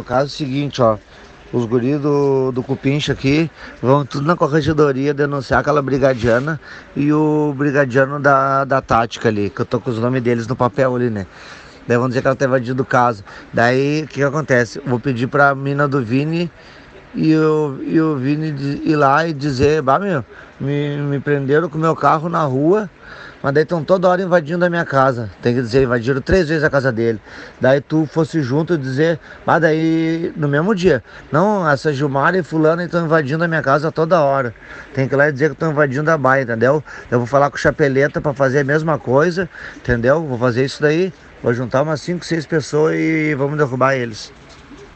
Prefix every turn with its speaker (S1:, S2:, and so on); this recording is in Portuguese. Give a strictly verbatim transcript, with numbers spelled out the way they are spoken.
S1: no caso é o seguinte, ó. Os guris do, do Cupincha aqui vão tudo na corregedoria denunciar aquela brigadiana e o brigadiano da, da tática ali, que eu tô com os nomes deles no papel ali, né? Daí vão dizer que ela tá invadindo o caso. Daí, o que que acontece? Eu vou pedir pra mina do Vini e o, e o Vini de- ir lá e dizer, bah, meu, me, me prenderam com o meu carro na rua, mas daí estão toda hora invadindo a minha casa. Tem que dizer, invadiram três vezes a casa dele. Daí tu fosse junto e dizer, bah, daí no mesmo dia, não, essa Gilmar e fulana estão invadindo a minha casa toda hora. Tem que ir lá e dizer que estão invadindo a baia, entendeu? Eu vou falar com o Chapeleta pra fazer a mesma coisa, entendeu? Vou fazer isso daí, vou juntar umas cinco, seis pessoas e vamos derrubar eles.